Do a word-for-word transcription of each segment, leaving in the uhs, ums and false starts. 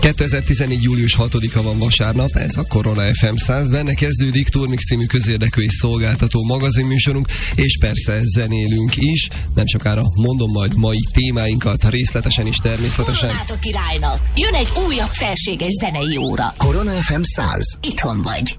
kétezer-tizennégy. július hatodika van, vasárnap, ez a Korona ef em száz, benne kezdődik Turmix című közérdekű és szolgáltató magazinműsorunk, és persze zenélünk is. Nem sokára mondom majd mai témáinkat, részletesen is természetesen. Koronát a királynak! Jön egy újabb felséges zenei óra. Korona ef em száz. Itthon vagy.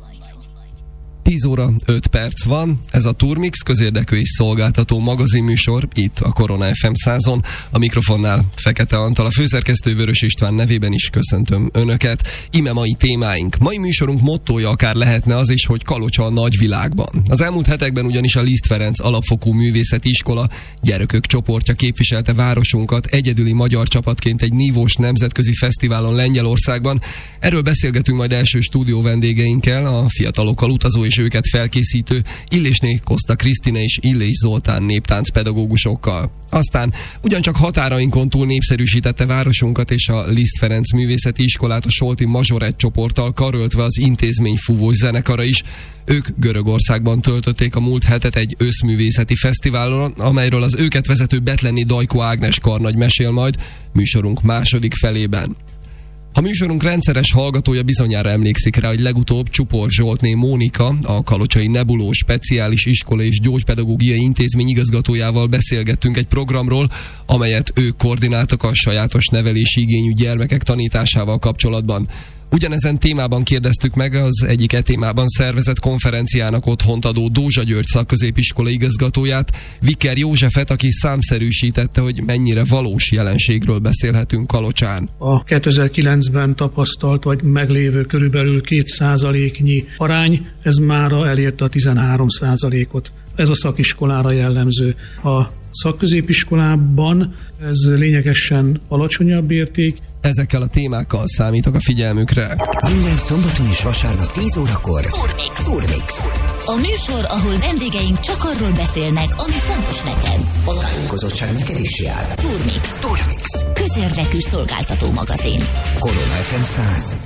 tíz óra öt perc van, ez a Turmix közérdekű és szolgáltató magazinműsor, itt a Korona ef em százon. A mikrofonnál Fekete Antal, a főszerkesztő Vörös István nevében is köszöntöm Önöket. Íme mai témáink. Mai műsorunk mottója akár lehetne az is, hogy Kalocsa a nagyvilágban. Az elmúlt hetekben ugyanis a Liszt Ferenc Alapfokú Művészeti Iskola gyerekök csoportja képviselte városunkat egyedüli magyar csapatként egy nívós nemzetközi fesztiválon Lengyelországban. Erről beszélgetünk majd első stúdió vendégeinkkel, a fiatalokkal utazó és őket felkészítő Illésné Koszta Krisztina és Illés Zoltán néptánc pedagógusokkal. Aztán ugyancsak határainkon túl népszerűsítette városunkat és a Liszt Ferenc Művészeti Iskolát a Solti Mazsorett csoporttal karöltve az intézmény fúvós zenekara is. Ők Görögországban töltötték a múlt hetet egy összművészeti fesztiválon, amelyről az őket vezető Betleni Dajko Ágnes karnagy mesél majd műsorunk második felében. A műsorunk rendszeres hallgatója bizonyára emlékszik rá, hogy legutóbb Csupor Zsoltné Mónika, a Kalocsai Nebuló Speciális Iskola és Gyógypedagógiai Intézmény igazgatójával beszélgettünk egy programról, amelyet ők koordináltak a sajátos nevelési igényű gyermekek tanításával kapcsolatban. Ugyanezen témában kérdeztük meg az egyik e témában szervezett konferenciának otthont adó Dózsa György szakközépiskola igazgatóját, Viker Józsefet, aki számszerűsítette, hogy mennyire valós jelenségről beszélhetünk Kalocsán. A kétezer-kilencben tapasztalt vagy meglévő körülbelül két százaléknyi arány, ez mára elérte a tizenhárom százalékot. Ez a szakiskolára jellemző. A szakközépiskolában ez lényegesen alacsonyabb érték. Ezekkel a témákkal számítok a figyelmükre. Minden szombaton és vasárnap tíz órakor Turmix. Turmix. A műsor, ahol vendégeink csak arról beszélnek, ami fontos neked. A tájékozottság neked is jár. Turmix. Turmix. Közérdekű szolgáltató magazin. Korona ef em száz.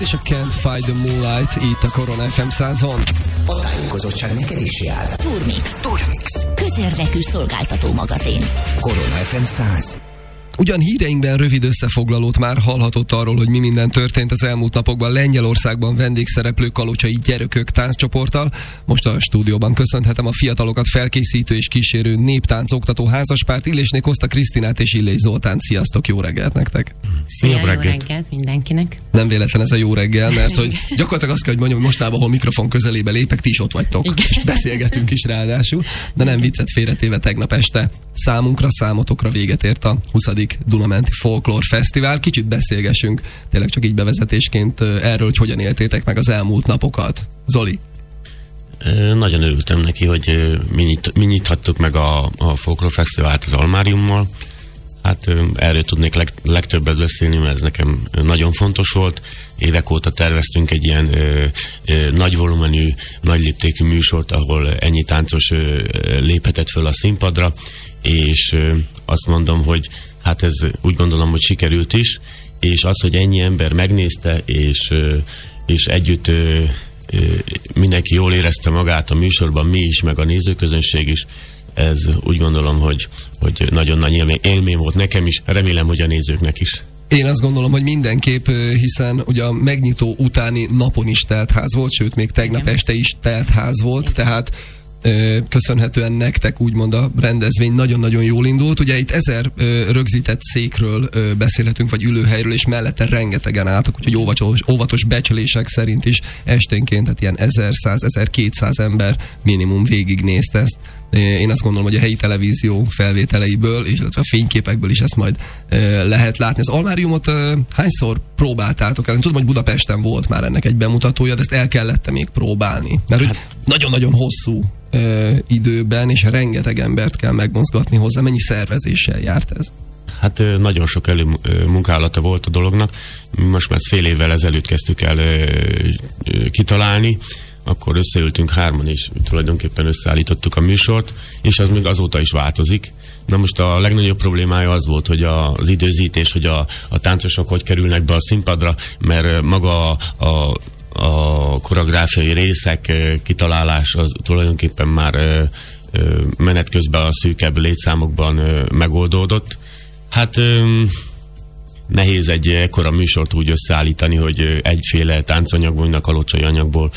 és a Can't Fight the Moonlight itt a Korona ef em százon. A tájékozottság neked is jár. Turmix. Turmix. Közérdekű szolgáltató magazin. Korona ef em száz. Ugyan híreinkben rövid összefoglalót már hallhatott arról, hogy mi minden történt az elmúlt napokban Lengyelországban vendégszereplő kalocsai gyerökök tánccsoporttal. Most a stúdióban köszönhetem a fiatalokat felkészítő és kísérő néptánc oktató házaspárt Illésné Koszta Krisztinát és Illés Zoltán. Sziasztok, jó reggelt nektek! Szia, jó reggelt. reggelt mindenkinek! Nem véletlen ez a jó reggel, mert hogy gyakorlatilag azt kell, hogy mondjam, hogy mostában, ahol mikrofon közelébe lépek, ti is ott vagytok, igen. És beszélgetünk is ráadásul, de nem viccet félretéve tegnap este számunkra, számotokra véget ért a huszadik Dunamenti Folklór Fesztivál. Kicsit beszélgessünk tényleg csak így bevezetésként erről, hogy hogyan éltétek meg az elmúlt napokat. Zoli? Nagyon örültem neki, hogy mi, nyit, mi nyithattuk meg a, a Folklór Fesztivált az Almáriummal. Hát erről tudnék leg, legtöbbet beszélni, mert ez nekem nagyon fontos volt. Évek óta terveztünk egy ilyen ö, ö, nagy volumenű, nagy léptékű műsort, ahol ennyi táncos ö, léphetett föl a színpadra, és ö, azt mondom, hogy hát ez úgy gondolom, hogy sikerült is, és az, hogy ennyi ember megnézte, és, és együtt mindenki jól érezte magát a műsorban, mi is, meg a nézőközönség is, ez úgy gondolom, hogy, hogy nagyon nagy élmény, élmény volt nekem is, remélem, hogy a nézőknek is. Én azt gondolom, hogy mindenképp, hiszen ugye a megnyitó utáni napon is teltház volt, sőt, még tegnap igen. este is teltház volt, igen. tehát köszönhetően nektek úgymond a rendezvény nagyon-nagyon jól indult. Ugye itt ezer ö, rögzített székről ö, beszélhetünk, vagy ülőhelyről, és mellette rengetegen álltak, úgyhogy óvatos, óvatos becslések szerint is esténként, tehát ilyen ezerszáz-ezerkétszáz ember minimum végignézte ezt. Én azt gondolom, hogy a helyi televízió felvételeiből, illetve a fényképekből is ezt majd ö, lehet látni. Az Almáriumot ö, hányszor próbáltátok el? Én tudom, hogy Budapesten volt már ennek egy bemutatója, de ezt el kellett még próbálni. Mert hogy nagyon-nagyon hosszú ö, időben, és rengeteg embert kell megmozgatni hozzá. Mennyi szervezéssel járt ez? Hát nagyon sok előmunkálata volt a dolognak. Most már fél évvel ezelőtt kezdtük el ö, ö, kitalálni, akkor összeültünk hárman, és tulajdonképpen összeállítottuk a műsort, és az még azóta is változik. Na most a legnagyobb problémája az volt, hogy az időzítés, hogy a, a táncosok hogy kerülnek be a színpadra, mert maga a, a, a koreográfiai részek kitalálás az tulajdonképpen már menet közben a szűkebb létszámokban megoldódott. Hát nehéz egy ekkora műsort úgy összeállítani, hogy egyféle táncanyagból, mind a kalocsai anyagból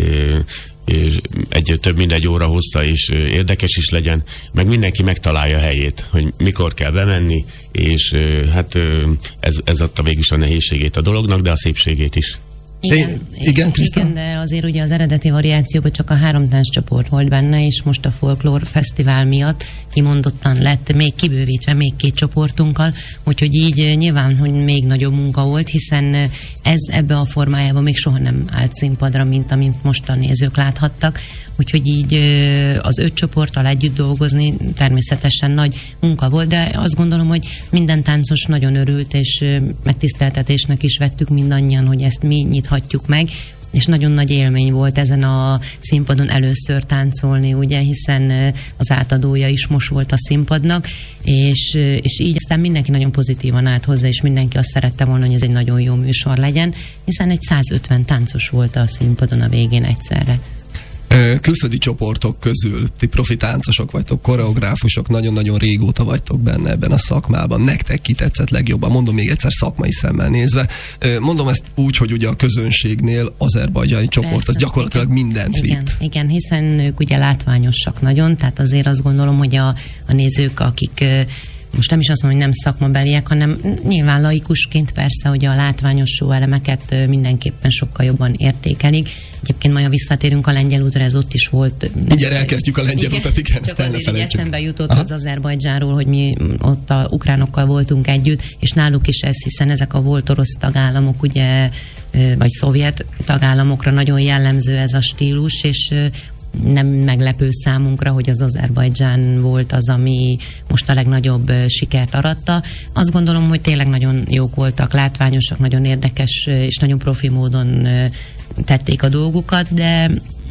és egy több mint egy óra hossza és érdekes is legyen, meg mindenki megtalálja a helyét, hogy mikor kell bemenni, és hát ez, ez adta végül is a nehézségét a dolognak, de a szépségét is. Igen, igen, igen, de azért ugye az eredeti variációban csak a három tánccsoport volt benne, és most a Folklór Fesztivál miatt kimondottan lett még kibővítve még két csoportunkkal, úgyhogy így nyilván, hogy még nagyobb munka volt, hiszen ez ebbe a formájában még soha nem állt színpadra, mint amint most a nézők láthattak, úgyhogy így az öt csoporttal együtt dolgozni természetesen nagy munka volt, de azt gondolom, hogy minden táncos nagyon örült, és megtiszteltetésnek is vettük mindannyian, hogy ezt mi nyithatjuk meg, és nagyon nagy élmény volt ezen a színpadon először táncolni, ugye, hiszen az átadója is most volt a színpadnak, és, és így aztán mindenki nagyon pozitívan állt hozzá, és mindenki azt szerette volna, hogy ez egy nagyon jó műsor legyen, hiszen egy százötven táncos volt a színpadon a végén egyszerre. Külföldi csoportok közül ti profi táncosok vagytok, koreográfusok, nagyon-nagyon régóta vagytok benne ebben a szakmában. Nektek ki tetszett legjobban? Mondom még egyszer szakmai szemmel nézve. Mondom ezt úgy, hogy ugye a közönségnél azerbajdzsáni csoport, persze, az gyakorlatilag igen, mindent igen, vitt. Igen, hiszen ők ugye látványosak nagyon, tehát azért azt gondolom, hogy a, a nézők, akik most nem is azt mondom, hogy nem szakmabeliek, hanem nyilván laikusként persze, hogy a látványos show elemeket mindenképpen sokkal jobban értékelik. Egyébként majd, ha visszatérünk a lengyel útra, ez ott is volt. Igen, elkezdjük a lengyel utat, igen. Csak azért, hogy eszembe jutott Aha. az Azerbajdzsánról, hogy mi ott a ukránokkal voltunk együtt, és náluk is ez, hiszen ezek a volt orosz tagállamok, ugye, vagy szovjet tagállamokra nagyon jellemző ez a stílus, és nem meglepő számunkra, hogy az Azerbajdzsán volt az, ami most a legnagyobb sikert aratta. Azt gondolom, hogy tényleg nagyon jók voltak, látványosak, nagyon érdekes és nagyon profi módon tették a dolgukat, de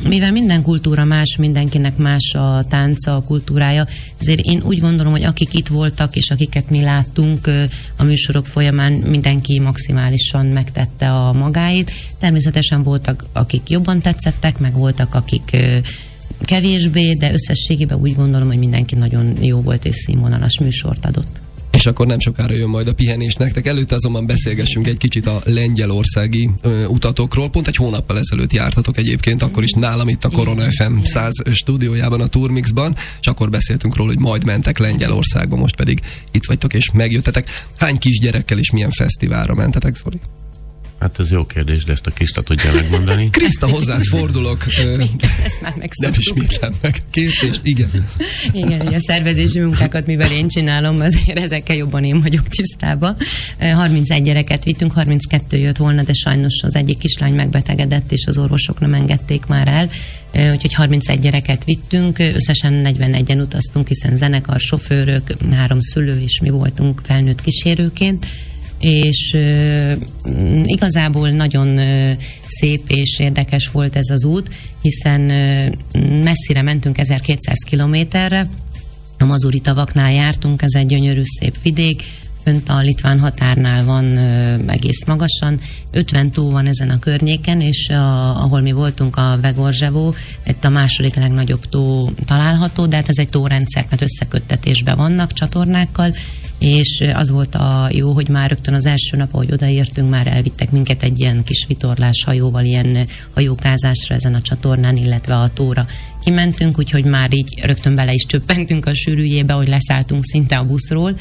mivel minden kultúra más, mindenkinek más a tánca, a kultúrája, ezért én úgy gondolom, hogy akik itt voltak, és akiket mi láttunk a műsorok folyamán, mindenki maximálisan megtette a magáit. Természetesen voltak, akik jobban tetszettek, meg voltak, akik kevésbé, de összességében úgy gondolom, hogy mindenki nagyon jó volt és színvonalas műsort adott. És akkor nem sokára jön majd a pihenés nektek. Előtte azonban beszélgessünk egy kicsit a lengyelországi ö, utatokról. Pont egy hónappal ezelőtt jártatok egyébként, akkor is nálam itt a Korona ef em száz stúdiójában, a Turmixban, és akkor beszéltünk róla, hogy majd mentek Lengyelországba, most pedig itt vagytok és megjöttetek. Hány kisgyerekkel és milyen fesztiválra mentetek, Zoli? Hát ez jó kérdés, de ezt a Krista tudja megmondani. Kriszta, hozzád fordulok. Ezt már nem ismétlem meg. Kérdés, igen. Igen, ugye a szervezési munkákat, mivel én csinálom, azért ezekkel jobban én vagyok tisztában. harmincegy gyereket vittünk, harminckettő jött volna, de sajnos az egyik kislány megbetegedett, és az orvosok nem engedték már el. Úgyhogy harmincegy gyereket vittünk, összesen negyvenegyen utaztunk, hiszen zenekar, sofőrök, három szülő, és mi voltunk felnőtt kísérőként. És uh, igazából nagyon uh, szép és érdekes volt ez az út, hiszen uh, messzire mentünk, ezerkétszáz kilométerre, a Mazuri tavaknál jártunk, ez egy gyönyörű szép vidék, fönt a litván határnál van uh, egész magasan, ötven tó van ezen a környéken, és a, ahol mi voltunk, a Vegorzsevó, itt a második legnagyobb tó található, de hát ez egy tórendszer, mert összeköttetésben vannak csatornákkal, és az volt a jó, hogy már rögtön az első nap, ahogy odaértünk, már elvittek minket egy ilyen kis vitorlás hajóval, ilyen hajókázásra ezen a csatornán, illetve a tóra kimentünk, úgyhogy már így rögtön bele is csöppentünk a sűrűjébe, hogy leszálltunk szinte a buszról.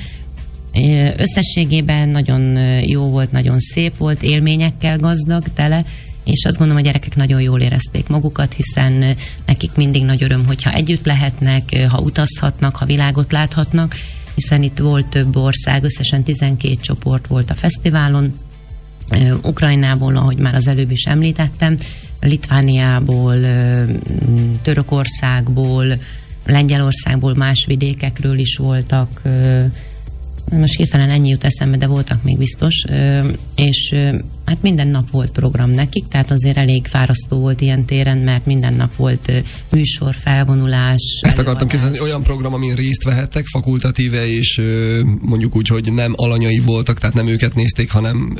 Összességében nagyon jó volt, nagyon szép volt, élményekkel gazdag, tele, és azt gondolom, a gyerekek nagyon jól érezték magukat, hiszen nekik mindig nagy öröm, hogyha együtt lehetnek, ha utazhatnak, ha világot láthatnak, hiszen itt volt több ország, összesen tizenkét csoport volt a fesztiválon, Ukrajnából, ahogy már az előbb is említettem, Litvániából, Törökországból, Lengyelországból, más vidékekről is voltak, most hirtelen ennyi jut eszembe, de voltak még biztos, és hát minden nap volt program nekik, tehát azért elég fárasztó volt ilyen téren, mert minden nap volt műsor, felvonulás. Ezt akartam kérdezni, olyan program, amin részt vehettek, fakultatíve, és mondjuk úgy, hogy nem alanyai voltak, tehát nem őket nézték, hanem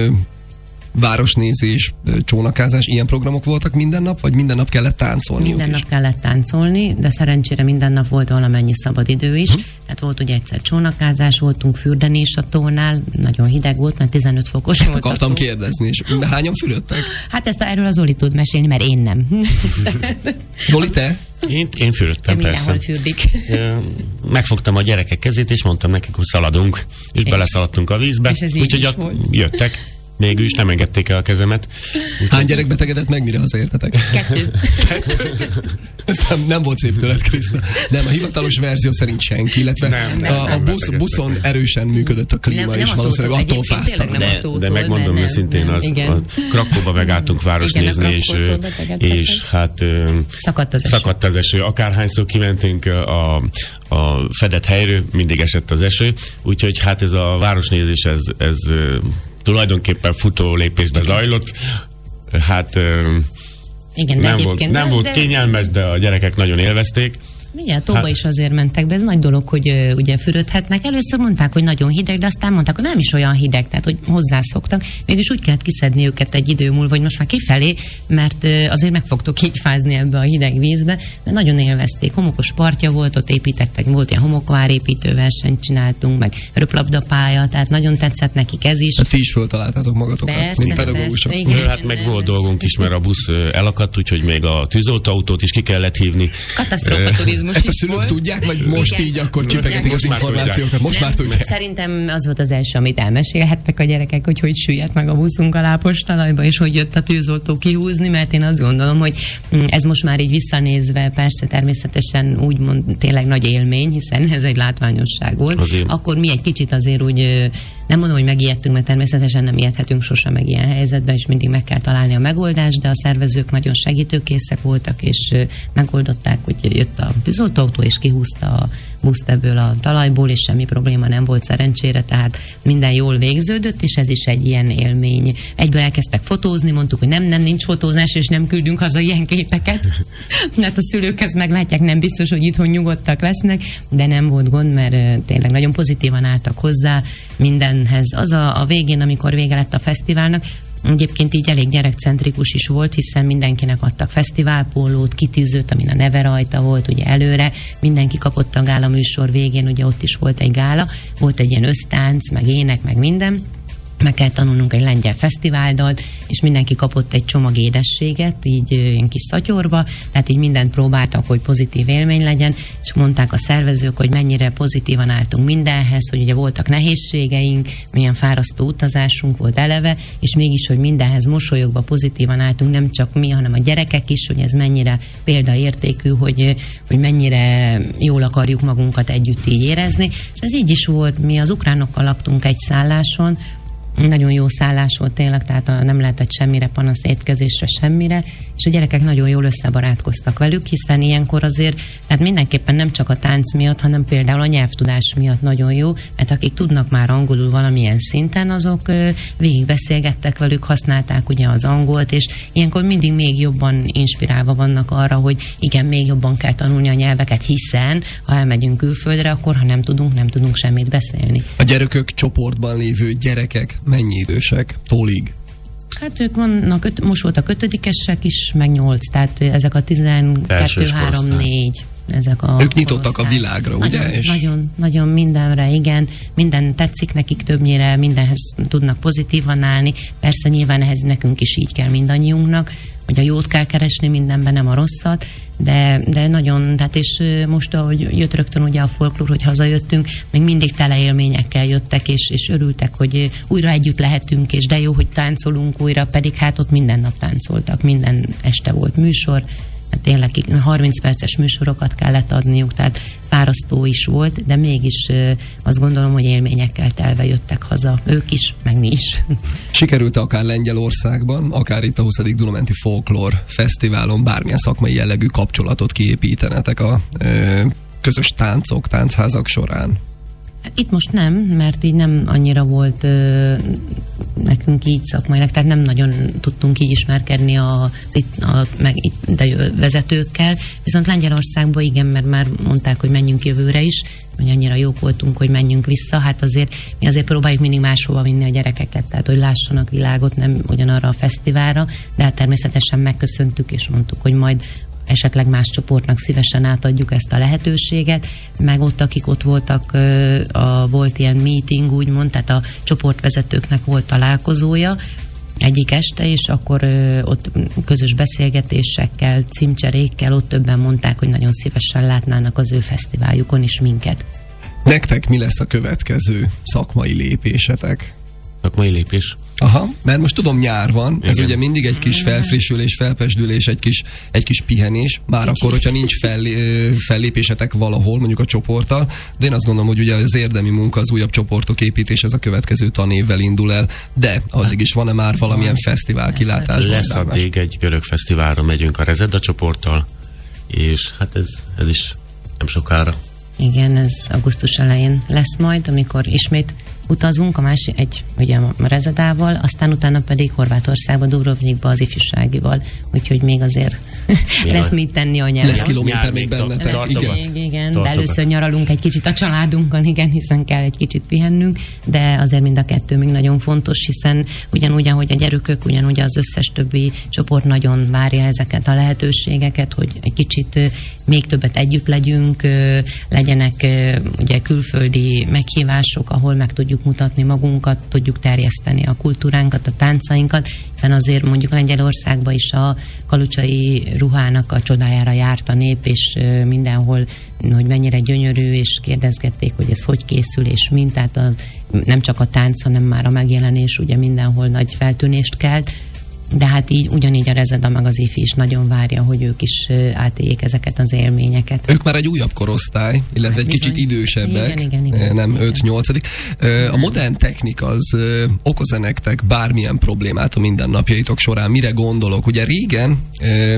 városnézés, csónakázás, ilyen programok voltak minden nap, vagy minden nap kellett táncolni? Minden nap is? kellett táncolni, de szerencsére minden nap volt valamennyi szabadidő is. Hm. Tehát volt ugye egyszer csónakázás, voltunk fürdeni is a tónál, nagyon hideg volt, mert tizenöt fokos ezt volt. Ezt akartam kérdezni, és hányan fürödtek? Hát ezt erről az Zoli tud mesélni, mert én nem. Zoli, te? Én, én fürödtem, persze. Fürdik. Megfogtam a gyerekek kezét, és mondtam nekik, hogy szaladunk, és, és beleszaladtunk a vízbe, úgyhogy jöttek. Végül is nem engedték el a kezemet. Úgy hány gyerek betegedett meg, mire hazaértetek? Kettő. Ez nem, nem volt szép tőled, Kriszta. Nem, a hivatalos verzió szerint senki, illetve nem, nem, a, a busz, buszon meg. Erősen működött a klíma, nem, és nem valószínűleg attól fáztam. De, de megmondom őszintén, az, a Krakóba megálltunk városnézni, és, és hát szakadt az, szakadt az eső. Akárhányszor kimentünk a, a fedett helyről, mindig esett az eső, úgyhogy hát ez a városnézés, ez, ez tulajdonképpen futó lépésbe zajlott. Hát igen, nem volt, nem volt kényelmes, de a gyerekek nagyon élvezték. Ugye, tóba hát, is azért mentek be, ez nagy dolog, hogy uh, ugye fürödhetnek. Először mondták, hogy nagyon hideg, de aztán mondták, hogy nem is olyan hideg, tehát hogy hozzászoktak. Mégis úgy kellett kiszedni őket egy idő múlva, hogy most már kifelé, mert uh, azért meg fogtok így fázni ebbe a hideg vízbe, de nagyon élvezték. Homokos partja volt, ott építettek, volt ilyen homokvárépítő versenyt csináltunk, meg röplabdapálya, tehát nagyon tetszett nekik ez is. Hát ti is föltaláltátok magatokat, persze, mint pedagógusok. Persze, igen, hát meg volt dolgunk is, mert a busz elakadt, úgyhogy még a tűzoltóautót is ki kellett hívni. Katasztrófa turizmus. Ezt a szülők volt. Tudják, vagy most igen. Így akkor csipegetik az információkat? Most nem, már tudják. Szerintem az volt az első, amit elmesélhettek a gyerekek, hogy hogy süllyedt meg a buszunk a lápos talajba, és hogy jött a tűzoltó kihúzni, mert én azt gondolom, hogy ez most már így visszanézve, persze természetesen úgymond tényleg nagy élmény, hiszen ez egy látványosság volt. Azért. Akkor mi egy kicsit azért úgy, nem mondom, hogy megijedtünk, mert természetesen nem ijedhetünk sosem meg ilyen helyzetben, és mindig meg kell találni a megoldást, de a szervezők nagyon segítőkészek voltak, és megoldották, hogy jött a tűzoltóautó, és kihúzta a buszt ebből a talajból, és semmi probléma nem volt szerencsére, tehát minden jól végződött, és ez is egy ilyen élmény. Egyből elkezdtek fotózni, mondtuk, hogy nem, nem, nincs fotózás, és nem küldünk haza ilyen képeket, mert a szülők ezt meglátják, nem biztos, hogy itthon nyugodtak lesznek, de nem volt gond, mert tényleg nagyon pozitívan álltak hozzá mindenhez. Az a, a végén, amikor vége lett a fesztiválnak, egyébként így elég gyerekcentrikus is volt, hiszen mindenkinek adtak fesztiválpólót, kitűzőt, amin a neve rajta volt, ugye előre, mindenki kapott a gála műsor végén, ugye ott is volt egy gála, volt egy ilyen össztánc, meg ének, meg minden, meg kell tanulnunk egy lengyel fesztiváldalt, és mindenki kapott egy csomag édességet, így ilyen kis szatyorba, tehát így mindent próbáltak, hogy pozitív élmény legyen, és mondták a szervezők, hogy mennyire pozitívan álltunk mindenhez, hogy ugye voltak nehézségeink, milyen fárasztó utazásunk volt eleve, és mégis, hogy mindenhez mosolyogva pozitívan álltunk, nem csak mi, hanem a gyerekek is, hogy ez mennyire példaértékű, hogy, hogy mennyire jól akarjuk magunkat együtt így érezni, és ez így is volt, mi az ukránokkal laktunk egy szálláson, nagyon jó szállás volt tényleg, tehát a, nem lehetett semmire panasz, étkezésre, semmire, és a gyerekek nagyon jól összebarátkoztak velük, hiszen ilyenkor azért, tehát mindenképpen nem csak a tánc miatt, hanem például a nyelvtudás miatt nagyon jó, mert akik tudnak már angolul valamilyen szinten, azok ö, végig beszélgettek velük, használták ugye az angolt, és ilyenkor mindig még jobban inspirálva vannak arra, hogy igen, még jobban kell tanulni a nyelveket, hiszen ha elmegyünk külföldre, akkor ha nem tudunk, nem tudunk semmit beszélni. A gyerekök csoportban lévő gyerekek mennyi idősek? Tólig? Hát ők vannak, öt, most voltak ötödikesek is, meg nyolc, tehát ezek a tizenkettő, három, négy. Ezek a ők nyitottak korosztály. A világra, nagyon, ugye? És... Nagyon, nagyon mindenre, igen. Minden tetszik nekik többnyire, mindenhez tudnak pozitívan állni. Persze nyilván ehhez nekünk is így kell mindannyiunknak, hogy a jót kell keresni mindenben, nem a rosszat, de, de nagyon, tehát és most, ahogy jött rögtön ugye a folklór, hogy hazajöttünk, még mindig tele élményekkel jöttek, és, és örültek, hogy újra együtt lehetünk, és de jó, hogy táncolunk újra, pedig hát ott minden nap táncoltak, minden este volt műsor, hát tényleg harminc perces műsorokat kellett adniuk, tehát fárasztó is volt, de mégis azt gondolom, hogy élményekkel telve jöttek haza, ők is, meg mi is. Sikerült akár Lengyelországban, akár itt a huszadik Dunamenti Folklór Fesztiválon bármilyen szakmai jellegű kapcsolatot kiépítenetek a ö, közös táncok, táncházak során? Itt most nem, mert így nem annyira volt ö, nekünk így szakmailag, tehát nem nagyon tudtunk így ismerkedni az itt, a, meg itt de vezetőkkel, viszont Lengyelországban igen, mert már mondták, hogy menjünk jövőre is, hogy annyira jók voltunk, hogy menjünk vissza, hát azért mi azért próbáljuk mindig máshova vinni a gyerekeket, tehát hogy lássanak világot, nem ugyanarra a fesztiválra, de hát természetesen megköszöntük, és mondtuk, hogy majd esetleg más csoportnak szívesen átadjuk ezt a lehetőséget, meg ott, akik ott voltak, a, volt ilyen meeting, úgymond, tehát a csoportvezetőknek volt találkozója egyik este, és akkor ö, ott közös beszélgetésekkel, címcserékkel ott többen mondták, hogy nagyon szívesen látnának az ő fesztiváljukon is minket. Nektek mi lesz a következő szakmai lépésetek? Szakmai lépés? Aha, mert most tudom, nyár van, ez igen. ugye mindig egy kis felfrissülés, felpesdülés, egy kis, egy kis pihenés, már akkor, hogyha nincs fellé, fellépésetek valahol, mondjuk a csoporttal, de én azt gondolom, hogy ugye az érdemi munka, az újabb csoportok építés, ez a következő tanévvel indul el, de addig is van-e már valamilyen fesztivál kilátás? Lesz addig egy görög fesztiválra megyünk a Rezeda csoporttal, és hát ez, ez is nem sokára. Igen, ez augusztus elején lesz majd, amikor ismét utazunk a másik, egy ugye a Rezedával, aztán utána pedig Horvátországba, Dubrovnikba az ifjúságival, úgyhogy még azért lesz mit tenni a nyelven. Lesz kilométer még bennetek. Lesz, igen, igen, de először nyaralunk egy kicsit a családunkkal, igen, hiszen kell egy kicsit pihennünk, de azért mind a kettő még nagyon fontos, hiszen ugyanúgy, ahogy a gyerükök, ugyanúgy az összes többi csoport nagyon várja ezeket a lehetőségeket, hogy egy kicsit még többet együtt legyünk, legyenek ugye külföldi meghívások, ahol meg tudjuk mutatni magunkat, tudjuk terjeszteni a kultúránkat, a táncainkat, hiszen azért mondjuk Lengyelországban is a kalucsai ruhának a csodájára járt a nép, és mindenhol, hogy mennyire gyönyörű, és kérdezgették, hogy ez hogy készül, és mint, tehát a, nem csak a tánc, hanem már a megjelenés ugye mindenhol nagy feltűnést kelt, de hát így ugyanígy a Rezeda meg az ifi is nagyon várja, hogy ők is átéljék ezeket az élményeket. Ők már egy újabb korosztály, illetve egy kicsit idősebbek, igen, igen, igen, nem igen. öt-nyolcadik. A modern technika az okoz-e nektek bármilyen problémát a mindennapjaitok során? Mire gondolok? Ugye régen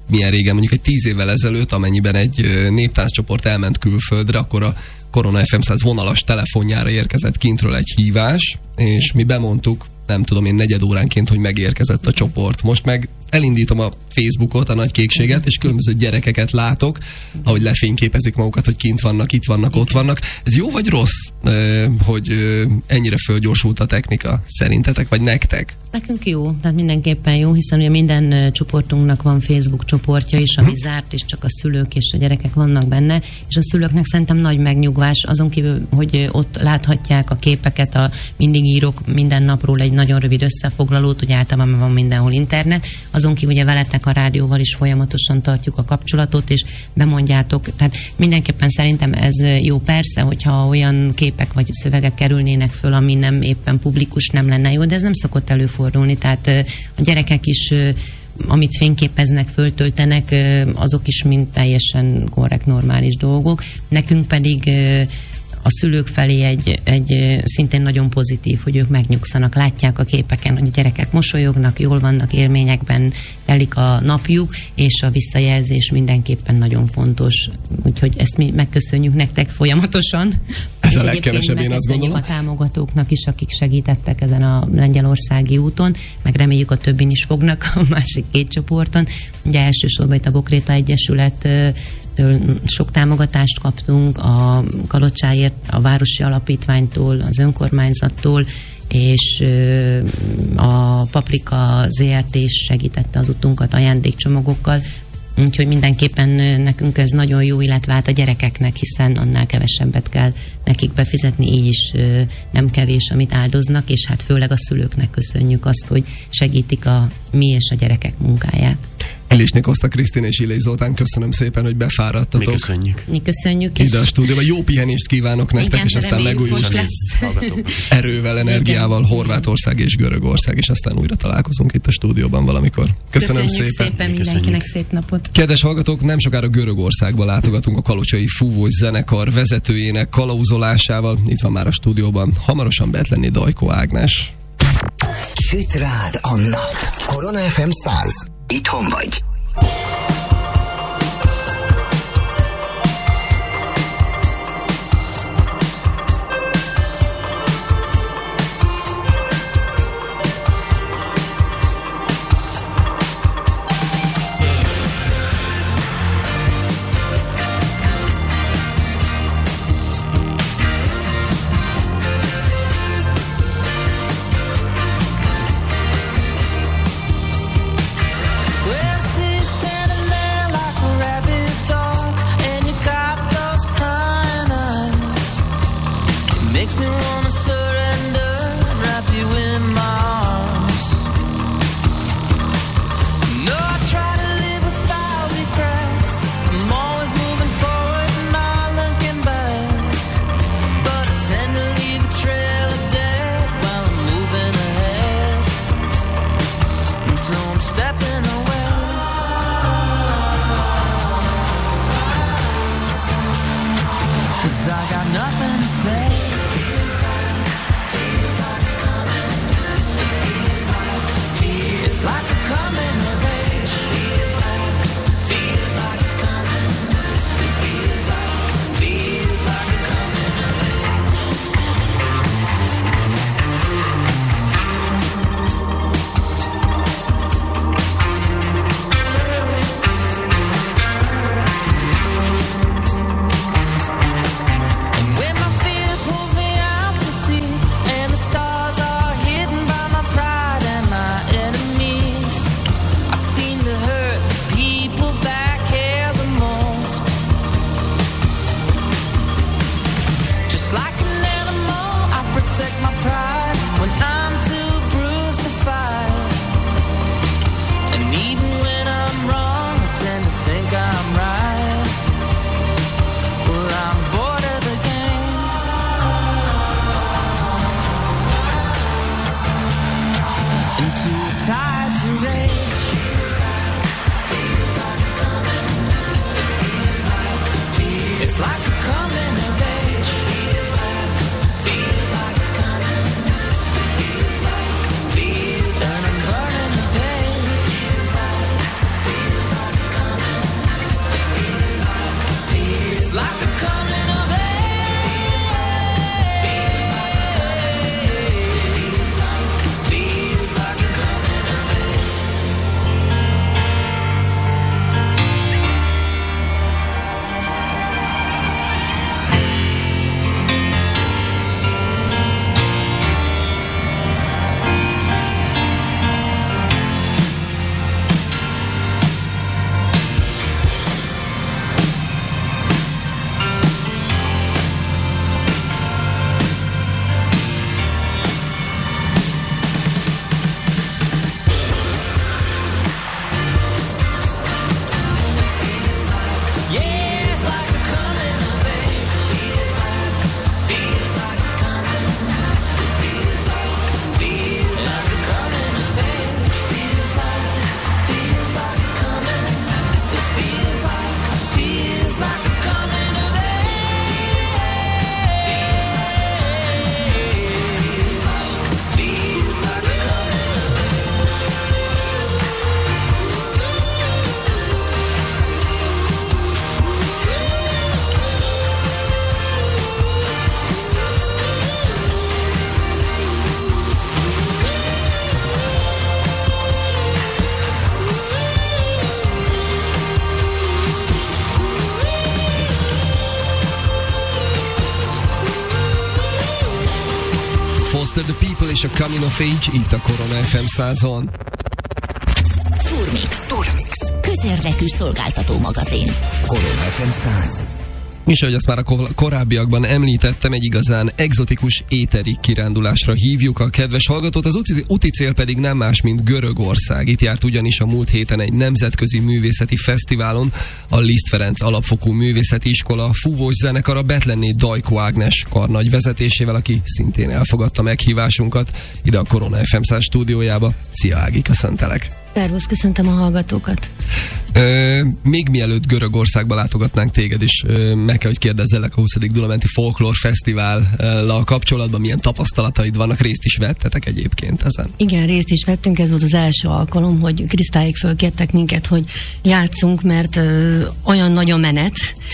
milyen régen, mondjuk egy tíz évvel ezelőtt, amennyiben egy néptánccsoport elment külföldre, akkor a Korona ef em száz vonalas telefonjára érkezett kintről egy hívás, és mi bemondtuk, nem tudom én, negyed óránként, hogy megérkezett a csoport. Most meg elindítom a Facebookot, a nagy kékséget, és különböző gyerekeket látok, ahogy lefényképezik magukat, hogy kint vannak, itt vannak, ott vannak. Ez jó vagy rossz, hogy ennyire fölgyorsult a technika szerintetek, vagy nektek? Nekünk jó, tehát mindenképpen jó, hiszen ugye minden csoportunknak van Facebook csoportja is, ami hm. zárt, és csak a szülők és a gyerekek vannak benne, és a szülőknek szerintem nagy megnyugvás, azon kívül, hogy ott láthatják a képeket, a, mindig írok minden napról egy nagyon rövid összefoglalót, ugye általában van mindenhol internet, azon kívül ugye veletek a rádióval is folyamatosan tartjuk a kapcsolatot, és bemondjátok, tehát mindenképpen szerintem ez jó, persze, hogyha olyan képek vagy szövegek kerülnének föl, ami nem éppen publikus, nem lenne jó, de ez nem szokott előfordulni, tehát a gyerekek is, amit fényképeznek, föltöltenek, azok is mind teljesen korrekt, normális dolgok, nekünk pedig a szülők felé egy, egy szintén nagyon pozitív, hogy ők megnyugszanak, látják a képeken, hogy a gyerekek mosolyognak, jól vannak, élményekben telik a napjuk, és a visszajelzés mindenképpen nagyon fontos. Úgyhogy ezt mi megköszönjük nektek folyamatosan. Ez és a legkevesebb, én azt gondolom. A támogatóknak is, akik segítettek ezen a lengyelországi úton, meg reméljük a többin is fognak a másik két csoporton. Ugye elsősorban itt a Bokréta Egyesület sok támogatást kaptunk, a Kalocsáért, a Városi Alapítványtól, az önkormányzattól, és a Paprika zé er té is segítette az utunkat ajándékcsomagokkal, úgyhogy mindenképpen nekünk ez nagyon jó, illetve hát a gyerekeknek, hiszen annál kevesebbet kell nekik befizetni, így is nem kevés, amit áldoznak, és hát főleg a szülőknek köszönjük azt, hogy segítik a mi és a gyerekek munkáját. Illésné Koszta Krisztina és Illés Zoltán, köszönöm szépen, hogy befáradtatok. Mi köszönjük. Mi köszönjük. Ide a stúdióban. Jó pihenést kívánok nektek, igen, és aztán megújuló erővel, energiával, igen. Horvátország és Görögország, és aztán újra találkozunk itt a stúdióban valamikor. Köszönöm köszönjük szépen. szépen mindenkinek szép napot. Kedves hallgatók, nem sokára Görögországba látogatunk a kalocsai fúvós zenekar vezetőjének kalauzolásával. Itt van már a stúdióban hamarosan Betlenné Dajko Ágnes. Süt rád a nap. Korona ef em száz. Itthon vagy. Feels like Foster the People és a Coming of Age itt a Korona ef em százon. Turmix. Turmix. Közérdekű szolgáltató magazin. Korona ef em száz. És ahogy azt már a korábbiakban említettem, egy igazán egzotikus éteri kirándulásra hívjuk a kedves hallgatót. Az úti, úti cél pedig nem más, mint Görögország. Itt járt ugyanis a múlt héten egy nemzetközi művészeti fesztiválon a Liszt Ferenc Alapfokú Művészeti Iskola fúvós zenekara Betlenné Dajko Ágnes karnagy vezetésével, aki szintén elfogadta meghívásunkat ide a Korona ef em száz stúdiójába. Szia Ági, köszöntelek! Szervusz, köszöntöm a hallgatókat. Ö, még mielőtt Görögországba látogatnánk téged is, ö, meg kell, hogy kérdezzelek a huszadik Dulamenti Folklór Fesztivállal kapcsolatban, milyen tapasztalataid vannak, részt is vettetek egyébként ezen? Igen, részt is vettünk, ez volt az első alkalom, hogy Krisztályék fölkértek minket, hogy játszunk, mert ö, olyan nagy a menet,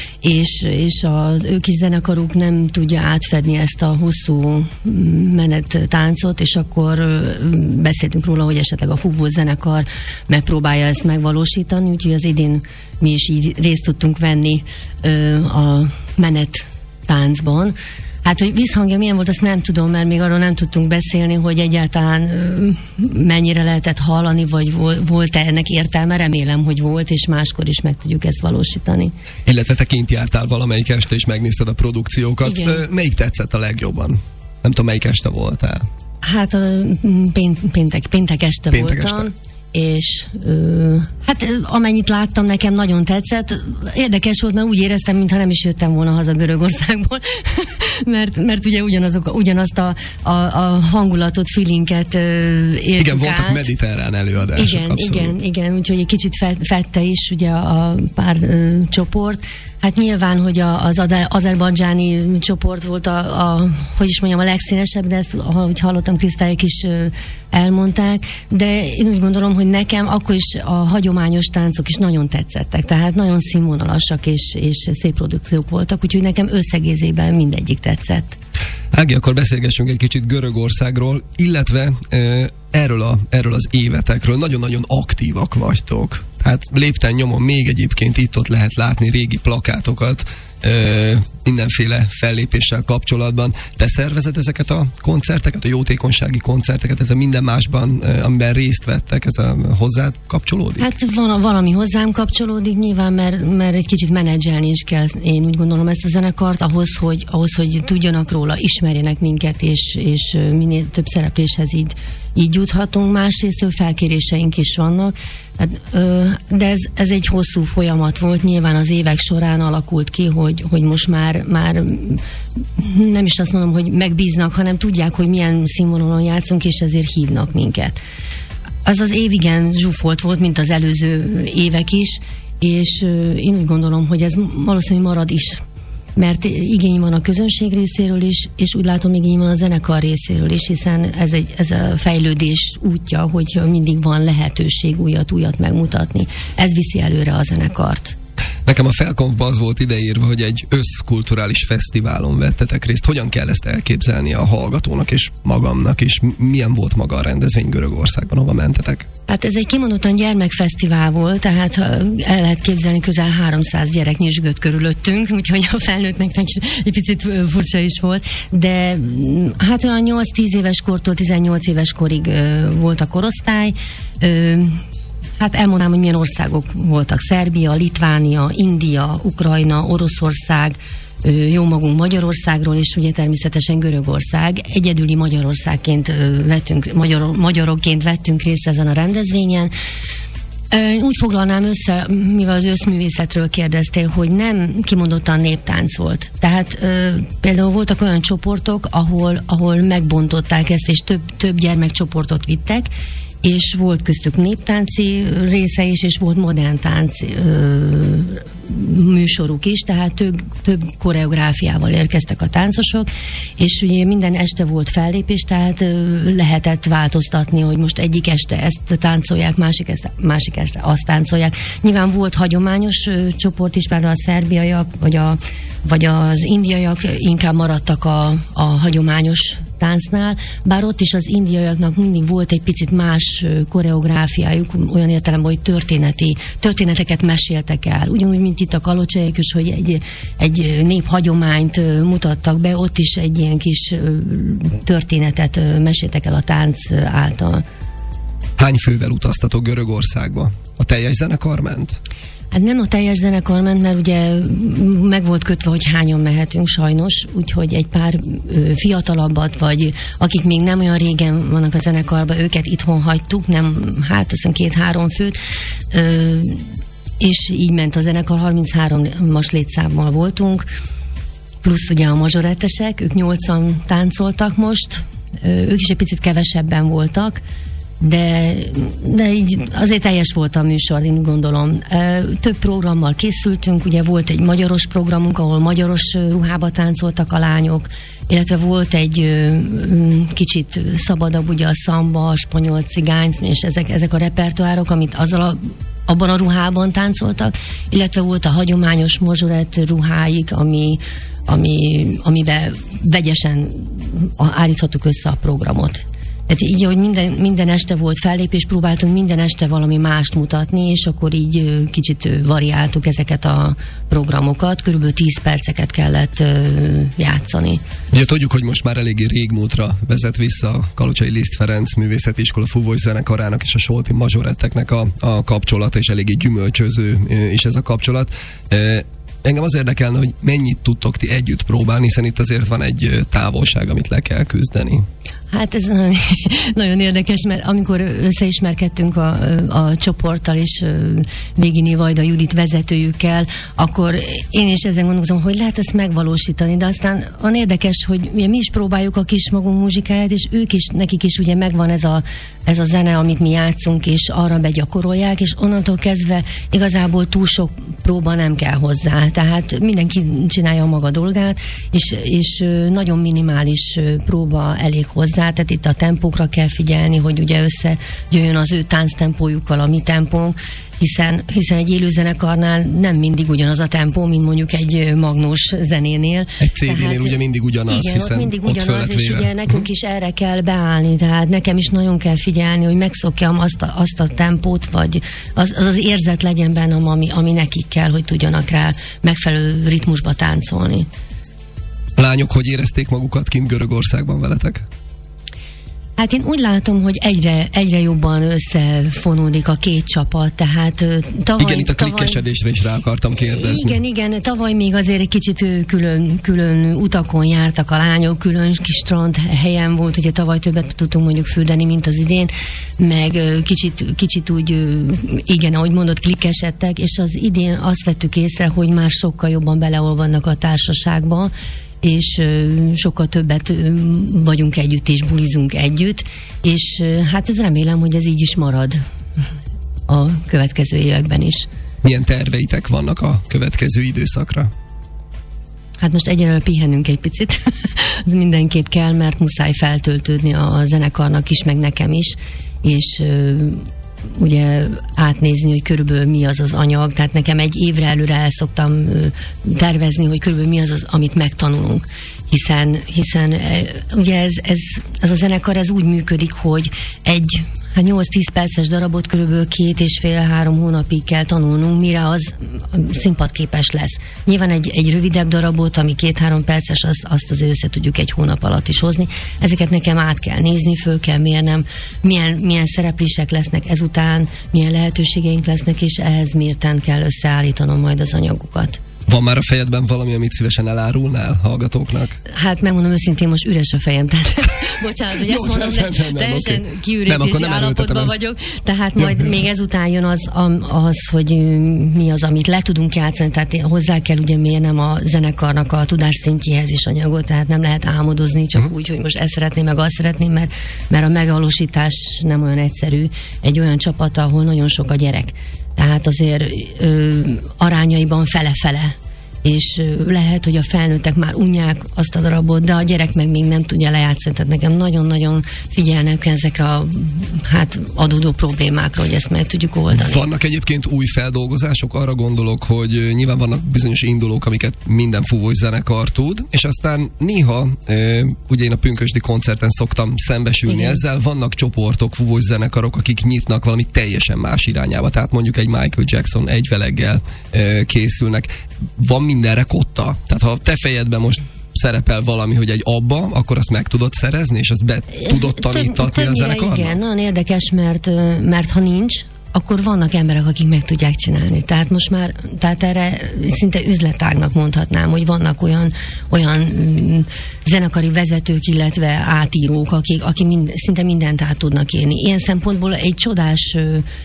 és, és az ő kis zenekaruk nem tudja átfedni ezt a hosszú menet táncot, és akkor ö, beszéltünk róla, hogy esetleg a fúvós zenekar megpróbálja ezt megvalósítani, úgyhogy az idén mi is így részt tudtunk venni ö, a menet táncban. Hát, hogy visszhangja milyen volt, azt nem tudom, mert még arról nem tudtunk beszélni, hogy egyáltalán ö, mennyire lehetett hallani, vagy volt-e ennek értelme, remélem, hogy volt, és máskor is meg tudjuk ezt valósítani. Illetve te kint jártál valamelyik este, és megnézted a produkciókat. Ö, melyik tetszett a legjobban? Nem tudom, melyik este voltál? Hát a pént, péntek, péntek este péntek voltam. Este. És ö, hát amennyit láttam, nekem nagyon tetszett. Érdekes volt, mert úgy éreztem, mintha nem is jöttem volna haza Görögországból, mert, mert ugye ugyanazok, ugyanazt a, a, a hangulatot, feelinget éltük. Igen, voltak át. mediterrán előadások. Igen, abszolút. igen, igen, úgyhogy egy kicsit fette is ugye a pár ö, csoport. Hát nyilván, hogy a, az azerbajdzsáni csoport volt a, a, hogy is mondjam, a legszínesebb, de ezt, ahogy hallottam, Krisztályék is ö, elmondták, de én úgy gondolom, hogy nekem akkor is a hagyományos táncok is nagyon tetszettek, tehát nagyon színvonalasak és, és szép produkciók voltak, úgyhogy nekem összegészében mindegyik tetszett. Ági, akkor beszélgessünk egy kicsit Görögországról, illetve e, erről, a, erről az évetekről. Nagyon-nagyon aktívak vagytok. Hát lépten nyomon még egyébként itt-ott lehet látni régi plakátokat, e, mindenféle fellépéssel kapcsolatban. Te szervezed ezeket a koncerteket, a jótékonysági koncerteket, ez a minden másban, e, amiben részt vettek, ez a hozzád kapcsolódik? Hát van, valami hozzám kapcsolódik nyilván, mert, mert egy kicsit menedzselni is kell, én úgy gondolom, ezt a zenekart, ahhoz, hogy, ahhoz, hogy tudjanak róla, ismerjenek minket, és, és minél több szerepléshez így, így juthatunk. Másrészt felkéréseink is vannak, de ez, ez egy hosszú folyamat volt, nyilván az évek során alakult ki, hogy, hogy most már, már nem is azt mondom, hogy megbíznak, hanem tudják, hogy milyen színvonalon játszunk, és ezért hívnak minket. Az az év igen zsúfolt volt, mint az előző évek is, és én úgy gondolom, hogy ez valószínűleg marad is, mert igény van a közönség részéről is, és úgy látom, igény van a zenekar részéről is, hiszen ez, egy, ez a fejlődés útja, hogy mindig van lehetőség újat, újat megmutatni. Ez viszi előre a zenekart. Nekem a Felkonfban az volt ideírva, hogy egy összkulturális fesztiválon vettetek részt. Hogyan kell ezt elképzelni a hallgatónak és magamnak, és milyen volt maga a rendezvény Görögországban, hova mentetek? Hát ez egy kimondottan gyermekfesztivál volt, tehát el lehet képzelni, közel háromszáz gyerek nyüzsgött körülöttünk, úgyhogy a felnőttnek is egy picit furcsa is volt, de hát olyan nyolc-tíz éves kortól tizennyolc éves korig volt a korosztály. Hát elmondanám, hogy milyen országok voltak. Szerbia, Litvánia, India, Ukrajna, Oroszország, jó magunk Magyarországról, és ugye természetesen Görögország. Egyedüli Magyarországként vettünk, magyar, magyarokként vettünk részt ezen a rendezvényen. Úgy foglalnám össze, mivel az őszművészetről kérdeztél, hogy nem kimondottan néptánc volt. Tehát például voltak olyan csoportok, ahol, ahol megbontották ezt, és több, több gyermekcsoportot vittek, és volt köztük néptánci része is, és volt modern tánc ö, műsoruk is, tehát több, több koreográfiával érkeztek a táncosok, és ugye minden este volt fellépés, tehát ö, lehetett változtatni, hogy most egyik este ezt táncolják, másik este, másik este azt táncolják. Nyilván volt hagyományos ö, csoport is, például a szerbiaiak, vagy, a, vagy az indiaiak inkább maradtak a, a hagyományos táncnál, bár ott is az indiaiaknak mindig volt egy picit más koreográfiájuk, olyan értelemben, hogy történeti, történeteket meséltek el. Ugyanúgy, mint itt a kalocsaiak is, hogy egy, egy néphagyományt mutattak be, ott is egy ilyen kis történetet meséltek el a tánc által. Hány fővel utaztatok Görögországba? A teljes zenekar ment? Hát nem a teljes zenekar ment, mert ugye meg volt kötve, hogy hányan mehetünk sajnos, úgyhogy egy pár fiatalabbat, vagy akik még nem olyan régen vannak a zenekarban, őket itthon hagytuk, nem, hát azt hiszem két-három főt, és így ment a zenekar, harminchárom-as létszámmal voltunk, plusz ugye a mazsorettesek, ők nyolcan táncoltak most, ők is egy picit kevesebben voltak, de, de így azért teljes volt a műsor, én gondolom. Több programmal készültünk, ugye volt egy magyaros programunk, ahol magyaros ruhába táncoltak a lányok, illetve volt egy kicsit szabadabb, ugye a szamba, a spanyol cigány, és ezek, ezek a repertoárok, amit azzal a abban a ruhában táncoltak, illetve volt a hagyományos mazsorett ruháik, ami, ami, amiben vegyesen állíthattuk össze a programot. Tehát így, hogy minden, minden este volt fellépés, próbáltunk minden este valami mást mutatni, és akkor így kicsit variáltuk ezeket a programokat, körülbelül tíz perceket kellett játszani. Ugye tudjuk, hogy most már eléggé régmúltra vezet vissza a Kalocsai Liszt Ferenc Művészeti Iskola fúvós zenekarának és a Solti mazsoretteknek a, a kapcsolata, és eléggé gyümölcsöző is ez a kapcsolat. Engem az érdekelne, hogy mennyit tudtok ti együtt próbálni, hiszen itt azért van egy távolság, amit le kell küzdeni. Hát ez nagyon, nagyon érdekes, mert amikor összeismerkedtünk a, a csoporttal és Végini Vajda Judit vezetőjükkel, akkor én is ezen gondolkozom, hogy lehet ezt megvalósítani, de aztán olyan érdekes, hogy mi is próbáljuk a kis magunk muzsikáját, és ők is, nekik is ugye megvan ez a, ez a zene, amit mi játszunk, és arra begyakorolják, és onnantól kezdve igazából túl sok próba nem kell hozzá. Tehát mindenki csinálja a maga dolgát, és, és nagyon minimális próba elég hozzá. Tehát itt a tempókra kell figyelni, hogy ugye összejöjjön az ő tánctempójukkal a mi tempónk, hiszen, hiszen egy élőzenekarnál nem mindig ugyanaz a tempó, mint mondjuk egy magnós zenénél. Egy cé dé-nél ugye mindig ugyanaz, igen, hiszen ott mindig ott ugyanaz, és ugye nekünk is erre kell beállni, tehát nekem is nagyon kell figyelni, hogy megszokjam azt a, azt a tempót, vagy az, az az érzet legyen bennem, ami, ami nekik kell, hogy tudjanak rá megfelelő ritmusba táncolni. A lányok hogy érezték magukat kint Görögországban veletek? Hát én úgy látom, hogy egyre, egyre jobban összefonódik a két csapat, tehát tavaly... Igen, itt a klikkesedésre is rá akartam kérdezni. Igen, igen, tavaly még azért egy kicsit külön, külön utakon jártak a lányok, külön kis strand helyen volt, ugye tavaly többet tudtunk mondjuk fürdeni, mint az idén, meg kicsit, kicsit úgy, igen, ahogy mondott, klikkesedtek, és az idén azt vettük észre, hogy már sokkal jobban beleolvadnak a társaságba, és sokkal többet vagyunk együtt, és bulizunk együtt, és hát ez remélem, hogy ez így is marad a következő években is. Milyen terveitek vannak a következő időszakra? Hát most egyelőre pihenünk egy picit, ez mindenképp kell, mert muszáj feltöltődni a zenekarnak is, meg nekem is, és ugye átnézni, hogy körülbelül mi az az anyag, tehát nekem egy évre előre el szoktam tervezni, hogy körülbelül mi az, az amit megtanulunk, hiszen, hiszen ugye ez, ez, ez a zenekar ez úgy működik, hogy egy hát nyolc-tíz perces darabot körülbelül két és fél-három hónapig kell tanulnunk, mire az színpadképes lesz. Nyilván egy, egy rövidebb darabot, ami két-három perces, az, azt azért össze tudjuk egy hónap alatt is hozni. Ezeket nekem át kell nézni, föl kell mérnem, milyen, milyen szereplések lesznek ezután, milyen lehetőségeink lesznek, és ehhez mérten kell összeállítanom majd az anyagokat. Van már a fejedben valami, amit szívesen elárulnál hallgatóknak? Hát megmondom őszintén, most üres a fejem, tehát bocsánat, hogy ezt mondom, de teljesen okay. kiürítési állapotban vagyok, tehát majd ja, még ezután jön az, az, hogy mi az, amit le tudunk játszani, tehát hozzá kell ugye mérnem a zenekarnak a tudásszintjéhez is anyagot, tehát nem lehet álmodozni csak uh-huh. úgy, hogy most ezt szeretném, meg azt szeretném, mert, mert a megvalósítás nem olyan egyszerű egy olyan csapat, ahol nagyon sok a gyerek. Tehát azért ö, arányaiban fele-fele. és lehet, hogy a felnőttek már unják azt a darabot, de a gyerek meg még nem tudja lejátszani. Tehát nekem nagyon-nagyon figyelnek ezekre a hát adódó problémákra, hogy ezt meg tudjuk oldani. Vannak egyébként új feldolgozások, arra gondolok, hogy nyilván vannak bizonyos indulók, amiket minden fúvós zenekar tud, és aztán néha, e, ugye én a pünkösdi koncerten szoktam szembesülni Igen. ezzel, vannak csoportok, fúvós zenekarok, akik nyitnak valami teljesen más irányába, tehát mondjuk egy Michael Jackson egyveleggel e, készülnek. Van mindenre kotta. Tehát ha te fejedben most szerepel valami, hogy egy abba, akkor azt meg tudod szerezni, és azt be tudod tanítatni a zenekarnak? Igen, nagyon érdekes, mert, mert ha nincs, akkor vannak emberek, akik meg tudják csinálni. Tehát most már, tehát erre szinte üzletágnak mondhatnám, hogy vannak olyan, olyan mm, zenekari vezetők, illetve átírók, akik, akik mind, szinte mindent át tudnak írni. Ilyen szempontból egy csodás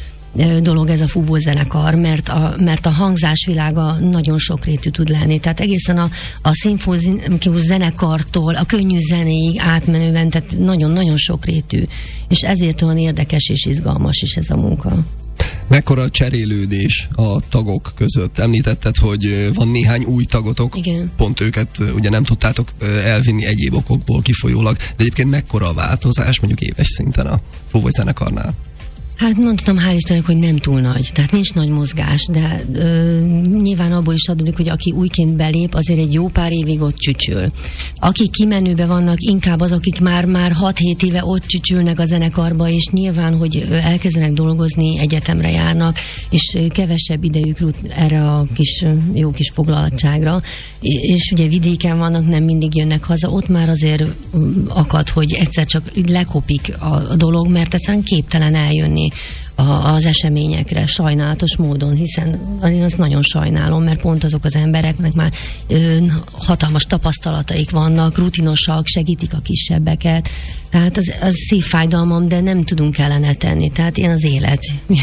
dolog ez a fúvózenekar, mert a, mert a hangzásvilága nagyon sokrétű tud lenni. Tehát egészen a, a szimfónikus zenekartól a könnyű zenéig átmenően, tehát nagyon-nagyon sokrétű. És ezért olyan érdekes és izgalmas is ez a munka. Mekkora a cserélődés a tagok között? Említetted, hogy van néhány új tagotok, Igen. pont őket ugye nem tudtátok elvinni egyéb okokból kifolyólag, de egyébként mekkora a változás mondjuk éves szinten a fúvós zenekarnál? Hát mondtam, hál' Istennek, hogy nem túl nagy. Tehát nincs nagy mozgás, de ö, nyilván abból is adódik, hogy aki újként belép, azért egy jó pár évig ott csücsül. Akik kimenőbe vannak, inkább az, akik már, már hat-hét éve ott csücsülnek a zenekarba, és nyilván, hogy elkezdenek dolgozni, egyetemre járnak, és kevesebb idejük rút erre a kis, jó kis foglaltságra. És ugye vidéken vannak, nem mindig jönnek haza, ott már azért akad, hogy egyszer csak lekopik a, a dolog, mert egyszerűen képtelen eljönni az eseményekre sajnálatos módon, hiszen én azt nagyon sajnálom, mert pont azok az embereknek már ö, hatalmas tapasztalataik vannak, rutinosak, segítik a kisebbeket, tehát az, az szívfájdalmam, de nem tudunk ellene tenni, tehát én az élet.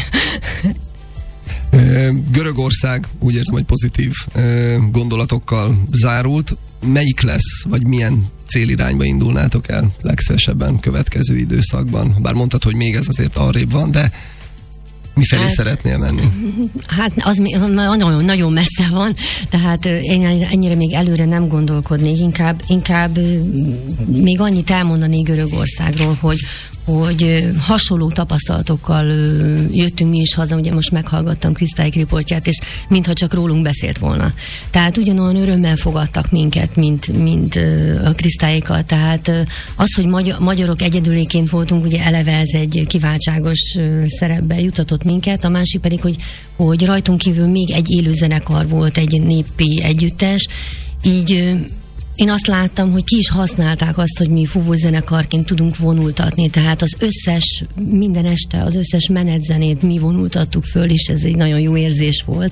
Görögország, úgy érzem, hogy pozitív gondolatokkal zárult. Melyik lesz, vagy milyen célirányba indulnátok el legszívesebben következő időszakban? Bár mondtad, hogy még ez azért arrébb van, de mifelé hát, szeretnél menni? Hát az nagyon, nagyon messze van, tehát én ennyire még előre nem gondolkodnék, inkább, inkább még annyit elmondanék Görögországról, hogy hogy hasonló tapasztalatokkal jöttünk mi is haza, ugye most meghallgattam Kristályk riportját, és mintha csak rólunk beszélt volna. Tehát ugyanolyan örömmel fogadtak minket, mint, mint a Kristályékat. Tehát az, hogy magyar, magyarok egyedüléként voltunk, ugye eleve ez egy kiváltságos szerepbe jutatott minket, a másik pedig, hogy, hogy rajtunk kívül még egy élő zenekar volt, egy népi együttes, így én azt láttam, hogy ki is használták azt, hogy mi fúvózenekarként tudunk vonultatni, tehát az összes, minden este az összes menetzenét mi vonultattuk föl, és ez egy nagyon jó érzés volt.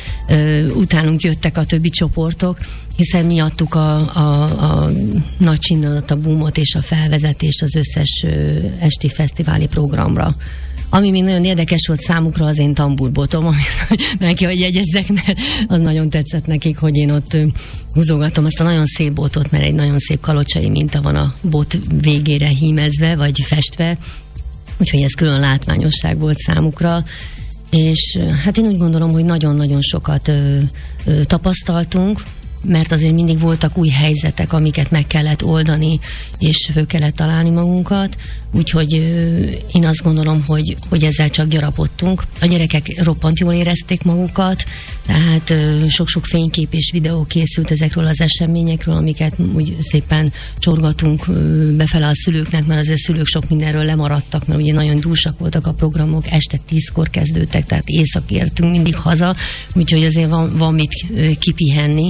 Utánunk jöttek a többi csoportok, hiszen mi adtuk a, a, a nagy csinnadat, a boomot és a felvezetést az összes esti fesztiváli programra. Ami még nagyon érdekes volt számukra, az én tamburbotom, amit meg kell, hogy jegyezzek, mert az nagyon tetszett nekik, hogy én ott húzogatom azt a nagyon szép botot, mert egy nagyon szép kalocsai minta van a bot végére hímezve, vagy festve, úgyhogy ez külön látványosság volt számukra, és hát én úgy gondolom, hogy nagyon-nagyon sokat ö, ö, tapasztaltunk, mert azért mindig voltak új helyzetek, amiket meg kellett oldani, és föl kellett találni magunkat, úgyhogy én azt gondolom, hogy, hogy ezzel csak gyarapodtunk. A gyerekek roppant jól érezték magukat, tehát sok-sok fénykép és videó készült ezekről az eseményekről, amiket úgy szépen csorgatunk befele a szülőknek, mert azért szülők sok mindenről lemaradtak, mert ugye nagyon dúsak voltak a programok, este tízkor kezdődtek, tehát éjszak értünk mindig haza, úgyhogy azért van, van mit kipihenni.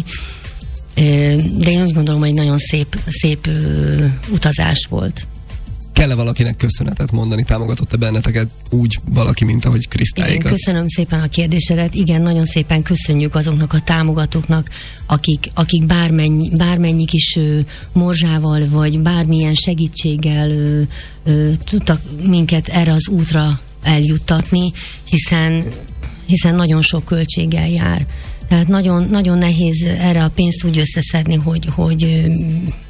De én úgy gondolom, hogy nagyon szép, szép utazás volt. Kell-e valakinek köszönetet mondani? Támogatott-e benneteket úgy valaki, mint ahogy Kristályékat? Igen, köszönöm szépen a kérdésedet. Igen, nagyon szépen köszönjük azoknak a támogatóknak, akik, akik bármennyi, bármennyi kis ö, morzsával, vagy bármilyen segítséggel ö, ö, tudtak minket erre az útra eljuttatni, hiszen, hiszen nagyon sok költséggel jár. Tehát nagyon, nagyon nehéz erre a pénzt úgy összeszedni, hogy, hogy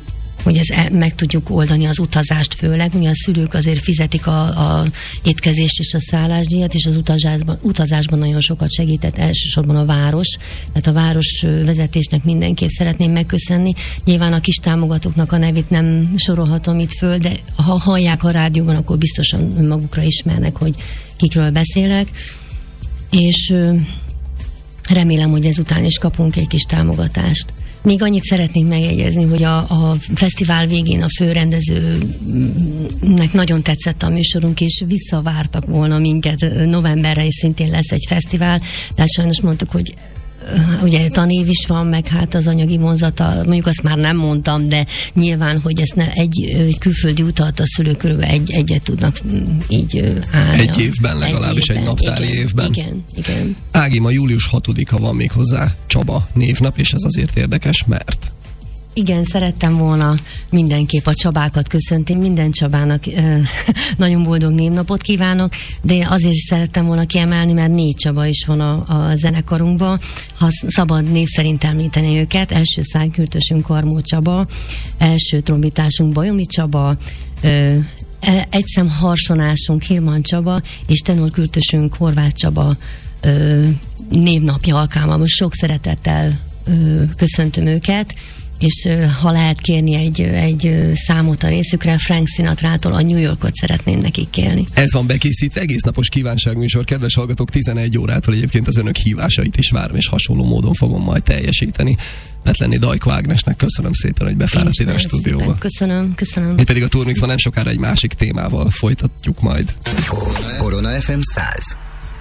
hogy ez el, meg tudjuk oldani az utazást főleg, ugye a szülők azért fizetik a, a étkezést és a szállásdíjat, és az utazásban, utazásban nagyon sokat segített elsősorban a város, tehát a város vezetésnek mindenképp szeretném megköszönni. Nyilván a kis támogatóknak a nevét nem sorolhatom itt föl, de ha hallják a rádióban, akkor biztosan magukra ismernek, hogy kikről beszélek, és remélem, hogy ezután is kapunk egy kis támogatást. Még annyit szeretnénk megjegyezni, hogy a, a fesztivál végén a főrendezőnek nagyon tetszett a műsorunk, és visszavártak volna minket novemberre, és szintén lesz egy fesztivál, de sajnos mondtuk, hogy ugye tanév is van, meg hát az anyagi vonzata, mondjuk azt már nem mondtam, de nyilván, hogy ezt ne, egy, egy külföldi utat a szülők körülbelül egy, egyet tudnak így állni. Egy évben legalábbis, egy, évben, egy naptári igen, évben. Igen, igen. Ági, ma július hatodika van még hozzá Csaba névnap, és ez azért érdekes, mert... Igen, szerettem volna mindenképp a Csabákat köszönteni, minden Csabának ö, nagyon boldog névnapot kívánok, de azért is szerettem volna kiemelni, mert négy Csaba is van a, a zenekarunkban, ha szabad név szerint említeni őket. Első szánkürtösünk Karmó Csaba, első trombitásunk Bajomi Csaba, ö, egyszem harsonásunk Hirman Csaba, és tenorkürtösünk Horváth Csaba ö, névnapja alkalmából. Sok szeretettel ö, köszöntöm őket, és ha lehet kérni egy, egy számot a részükre, Frank Sinatrától a New Yorkot szeretném nekik kérni. Ez van bekészítve, egész napos kívánságműsor, kedves hallgatók, tizenegy órától egyébként az önök hívásait is várom, és hasonló módon fogom majd teljesíteni. Petlenni Dajko Ágnesnek köszönöm szépen, hogy befáradt ide a stúdióba. Köszönöm, köszönöm. Mi pedig a Turmixban nem sokára egy másik témával folytatjuk majd. Korona ef em száz.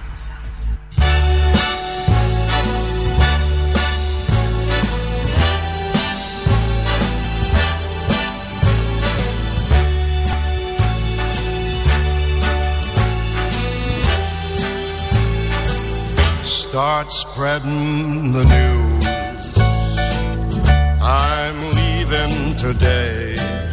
Start spreading the news. I'm leaving today.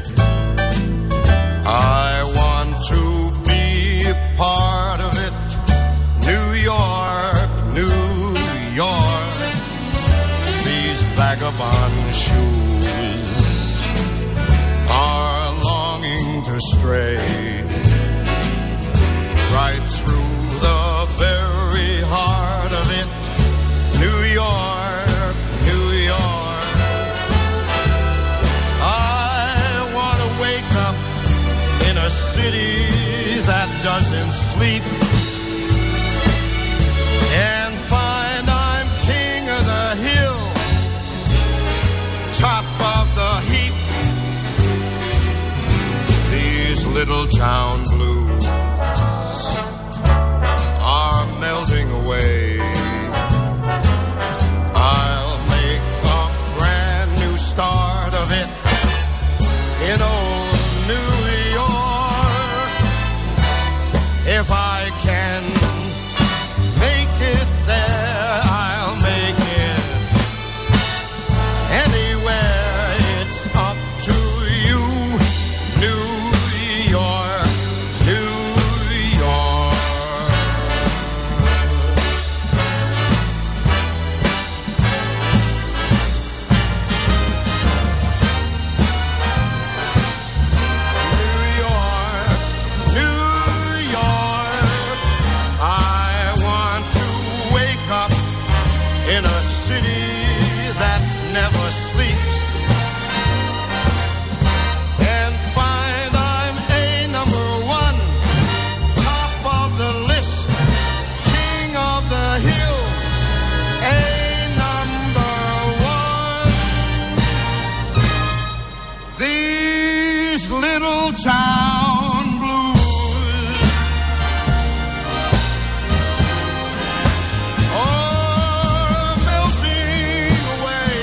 I want to be a part of it. New York, New York. These vagabond shoes are longing to stray right through the very heart of it. New York, New York. I want to wake up in a city that doesn't sleep and find I'm king of the hill, top of the heap. These little town blues are melting away. I'll make a brand new start of it in old New York. If I can make it there, I'll make it anywhere. It's up to you, New York, New York. In a city that never sleeps and find I'm a number one, top of the list, king of the hill, a number one. These little town blues are melting away.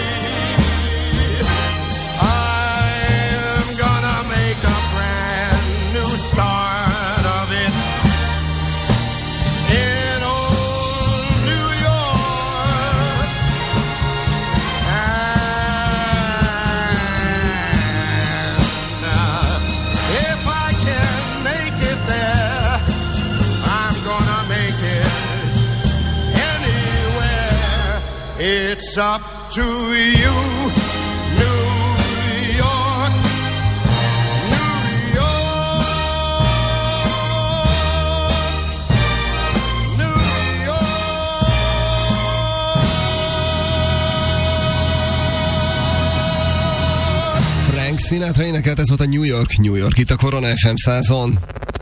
I'm gonna make a brand new start of it in old New York. And uh, if I can make it there, I'm gonna make it anywhere. It's up to you, New York, Sinatra énekelt, ez volt a New York, New York, itt a Korona ef em százon.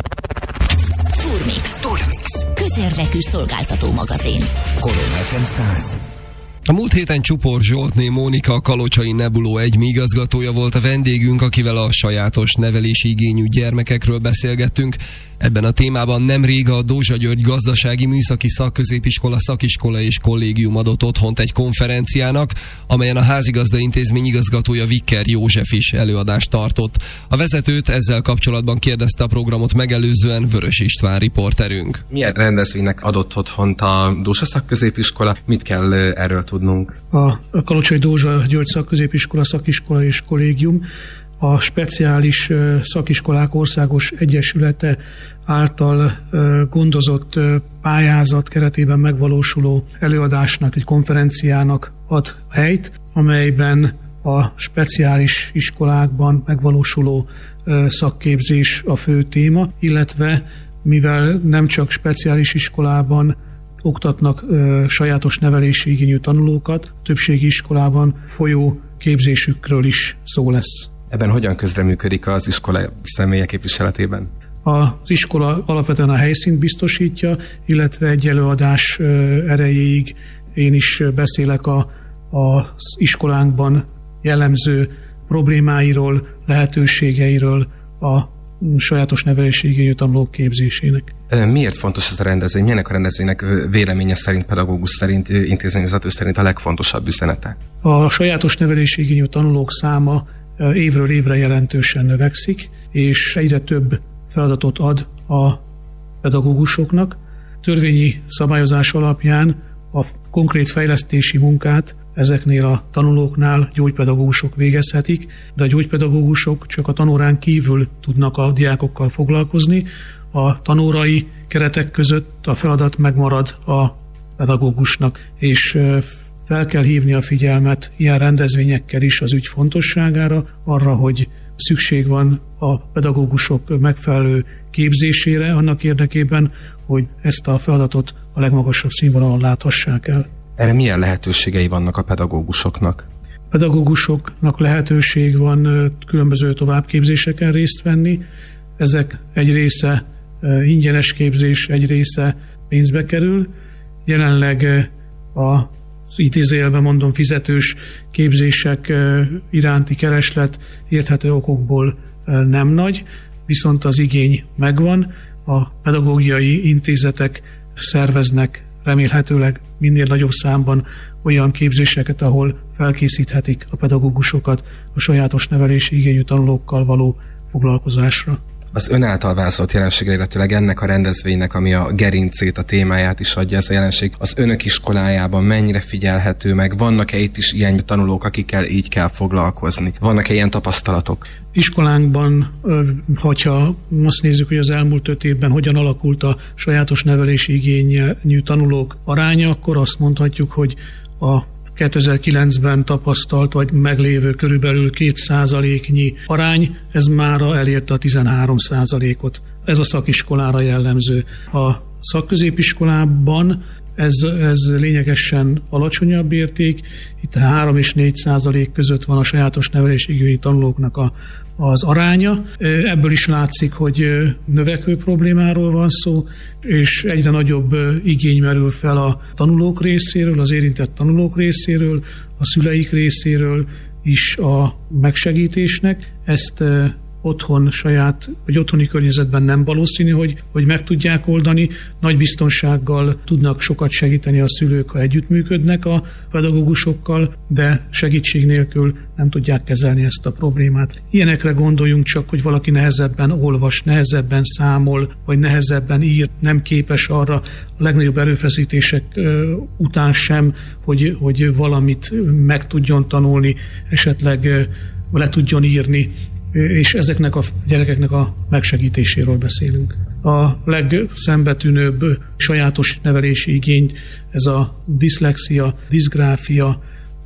Turmix. Turmix. Közérdekű szolgáltató magazin. Korona ef em száz. A múlt héten Csupor Zsoltné Mónika, a Kalocsai Nebuló egy igazgatója volt a vendégünk, akivel a sajátos nevelési igényű gyermekekről beszélgettünk. Ebben a témában nemrég a Dózsa György Gazdasági Műszaki Szakközépiskola Szakiskola és Kollégium adott otthont egy konferenciának, amelyen a Házigazda Intézmény igazgatója Vicker József is előadást tartott. A vezetőt ezzel kapcsolatban kérdezte a programot megelőzően Vörös István riporterünk. Milyen rendezvénynek adott otthont a Dózsa Szakközépiskola? Mit kell erről tudnunk? A Kalocsai Dózsa György Szakközépiskola Szakiskola és Kollégium a Speciális Szakiskolák Országos Egyesülete által gondozott pályázat keretében megvalósuló előadásnak, egy konferenciának ad helyt, amelyben a speciális iskolákban megvalósuló szakképzés a fő téma, illetve mivel nem csak speciális iskolában oktatnak ö, sajátos nevelési igényű tanulókat, többségi iskolában folyó képzésükről is szó lesz. Ebben hogyan közreműködik az iskola személye képviseletében? Az iskola alapvetően a helyszínt biztosítja, illetve egy előadás erejéig én is beszélek a, az iskolánkban jellemző problémáiról, lehetőségeiről a sajátos nevelési igényű tanulók képzésének. Miért fontos ez a rendezvény? Milyenek a rendezvénynek véleménye szerint, pedagógus szerint, intézményvezető szerint a legfontosabb üzenete? A sajátos nevelési igényű tanulók száma évről évre jelentősen növekszik, és egyre több feladatot ad a pedagógusoknak. Törvényi szabályozás alapján a konkrét fejlesztési munkát ezeknél a tanulóknál gyógypedagógusok végezhetik, de a gyógypedagógusok csak a tanórán kívül tudnak a diákokkal foglalkozni. A tanórai keretek között a feladat megmarad a pedagógusnak, és fel kell hívni a figyelmet ilyen rendezvényekkel is az ügy fontosságára, arra, hogy szükség van a pedagógusok megfelelő képzésére annak érdekében, hogy ezt a feladatot a legmagasabb színvonalon láthassák el. Erre milyen lehetőségei vannak a pedagógusoknak? A pedagógusoknak lehetőség van különböző továbbképzéseken részt venni. Ezek egy része ingyenes képzés, egy része pénzbe kerül. Jelenleg a az idézőjelben mondom fizetős képzések iránti kereslet érthető okokból nem nagy, viszont az igény megvan. A pedagógiai intézetek szerveznek remélhetőleg minél nagyobb számban olyan képzéseket, ahol felkészíthetik a pedagógusokat a sajátos nevelési igényű tanulókkal való foglalkozásra. Az ön által vázolt jelenségre, illetőleg ennek a rendezvénynek, ami a gerincét, a témáját is adja ez a jelenség, az önök iskolájában mennyire figyelhető meg? Vannak-e itt is ilyen tanulók, akikkel így kell foglalkozni? Vannak-e ilyen tapasztalatok? Iskolánkban, hogyha azt nézzük, hogy az elmúlt öt évben hogyan alakult a sajátos nevelési igényű tanulók aránya, akkor azt mondhatjuk, hogy a kétezer-kilencben tapasztalt vagy meglévő körülbelül két százaléknyi arány, ez mára elérte a tizenhárom százalékot. Ez a szakiskolára jellemző. A szakközépiskolában ez, ez lényegesen alacsonyabb érték, itt a három és négy százalék között van a sajátos nevelési igényű tanulóknak a, az aránya. Ebből is látszik, hogy növekvő problémáról van szó, és egyre nagyobb igény merül fel a tanulók részéről, az érintett tanulók részéről, a szüleik részéről is a megsegítésnek. Ezt otthon saját, vagy otthoni környezetben nem valószínű, hogy, hogy meg tudják oldani. Nagy biztonsággal tudnak sokat segíteni a szülők, ha együttműködnek a pedagógusokkal, de segítség nélkül nem tudják kezelni ezt a problémát. Ilyenekre gondoljunk csak, hogy valaki nehezebben olvas, nehezebben számol, vagy nehezebben ír, nem képes arra a legnagyobb erőfeszítések után sem, hogy, hogy valamit meg tudjon tanulni, esetleg le tudjon írni, és ezeknek a gyerekeknek a megsegítéséről beszélünk. A legszembetűnőbb sajátos nevelési igény ez a diszlexia, diszgráfia,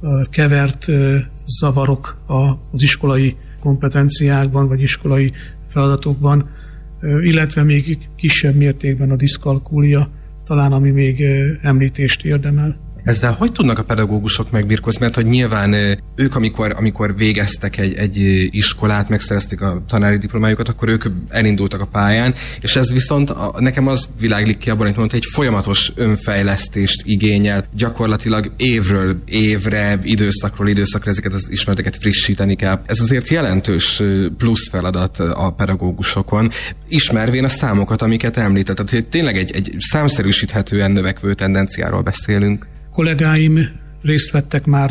kevert zavarok az iskolai kompetenciákban vagy iskolai feladatokban, illetve még kisebb mértékben a diszkalkúlia, talán ami még említést érdemel. Ezzel hogy tudnak a pedagógusok megbirkózni? Mert hogy nyilván ők, amikor, amikor végeztek egy, egy iskolát, megszerezték a tanári diplomájukat, akkor ők elindultak a pályán, és ez viszont a, nekem az világlik ki abban, hogy mondta, egy folyamatos önfejlesztést igényel, gyakorlatilag évről évre, időszakról időszakra ezeket az ismereteket frissíteni kell. Ez azért jelentős plusz feladat a pedagógusokon, ismervén a számokat, amiket említett. Tehát tényleg egy, egy számszerűsíthetően növekvő tendenciáról beszélünk. Kollégáim részt vettek már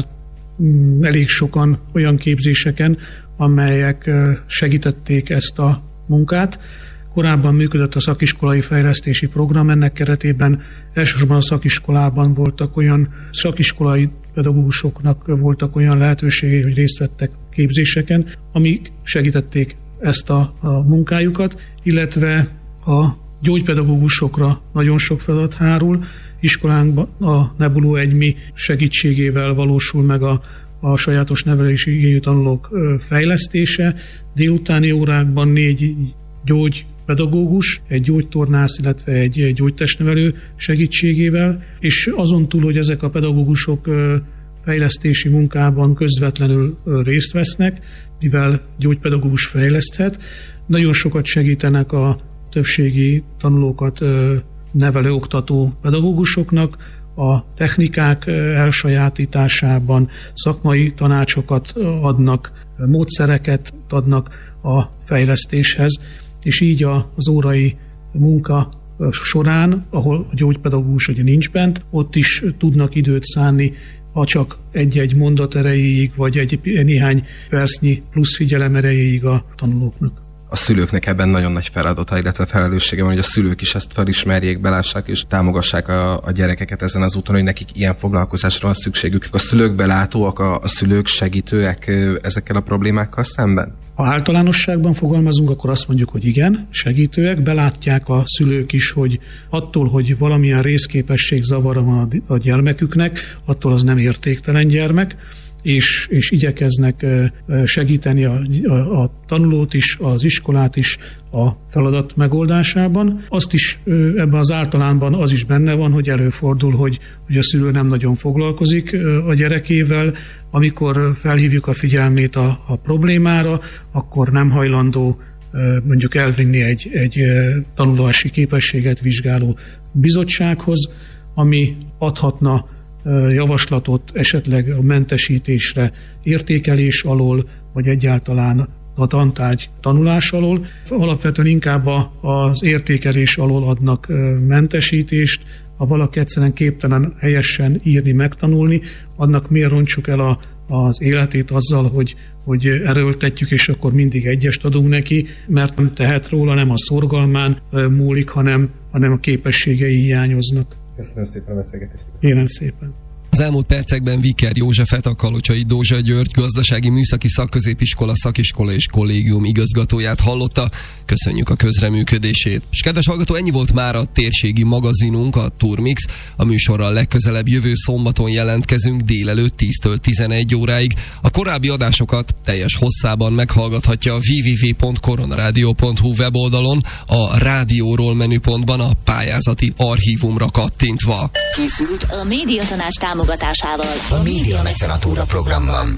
elég sokan olyan képzéseken, amelyek segítették ezt a munkát. Korábban működött a szakiskolai fejlesztési program, ennek keretében elsősorban a szakiskolában voltak olyan, szakiskolai pedagógusoknak voltak olyan lehetőségei, hogy részt vettek képzéseken, amik segítették ezt a, a munkájukat, illetve a gyógypedagógusokra nagyon sok feladat hárul. Iskolánkban a Nebuló Egymi segítségével valósul meg a, a sajátos nevelési igényű tanulók fejlesztése. Délutáni órákban négy gyógypedagógus, egy gyógytornász, illetve egy gyógytestnevelő segítségével, és azon túl, hogy ezek a pedagógusok fejlesztési munkában közvetlenül részt vesznek, mivel gyógypedagógus fejleszthet, nagyon sokat segítenek a többségi tanulókat nevelő oktató pedagógusoknak a technikák elsajátításában, szakmai tanácsokat adnak, módszereket adnak a fejlesztéshez, és így az órai munka során, ahol a gyógypedagógus ugye nincs bent, ott is tudnak időt szánni, ha csak egy-egy mondat erejéig, vagy egy néhány percnyi plusz figyelem erejéig a tanulóknak. A szülőknek ebben nagyon nagy feladata, illetve felelőssége van, hogy a szülők is ezt felismerjék, belássák és támogassák a, a gyerekeket ezen az úton, hogy nekik ilyen foglalkozásra van szükségük. A szülők belátóak, a, a szülők segítőek ezekkel a problémákkal szemben? Ha általánosságban fogalmazunk, akkor azt mondjuk, hogy igen, segítőek, belátják a szülők is, hogy attól, hogy valamilyen részképesség zavara van a gyermeküknek, attól az nem értéktelen gyermek, és, és igyekeznek segíteni a, a, a tanulót is, az iskolát is a feladat megoldásában. Azt is ebben az általánban az is benne van, hogy előfordul, hogy, hogy a szülő nem nagyon foglalkozik a gyerekével, amikor felhívjuk a figyelmét a, a problémára, akkor nem hajlandó mondjuk elvinni egy, egy tanulási képességet vizsgáló bizottsághoz, ami adhatna javaslatot esetleg a mentesítésre, értékelés alól, vagy egyáltalán a tantárgy tanulás alól. Alapvetően inkább az értékelés alól adnak mentesítést, ha valaki egyszerűen képtelen helyesen írni, megtanulni, annak miért rontsuk el a, az életét azzal, hogy, hogy erőltetjük, és akkor mindig egyest adunk neki, mert nem tehet róla, nem a szorgalmán múlik, hanem, hanem a képességei hiányoznak. Köszönöm szépen a beszélgetést. Kérem szépen. Az elmúlt percekben Viker Józsefet, a Kalocsai Dózsa György Gazdasági Műszaki Szakközépiskola szakiskola és kollégium igazgatóját hallotta. Köszönjük a közreműködését. És kedves hallgató, ennyi volt már a térségi magazinunk, a Turmix. A műsorral legközelebb jövő szombaton jelentkezünk délelőtt tíztől tizenegy óráig. A korábbi adásokat teljes hosszában meghallgathatja a double-u double-u double-u pont koronarádió pont hu weboldalon, a rádióról menüpontban a pályázati archívumra kattintva. Készült a Médiatanács támogatásával a Média Mecenatúra programban.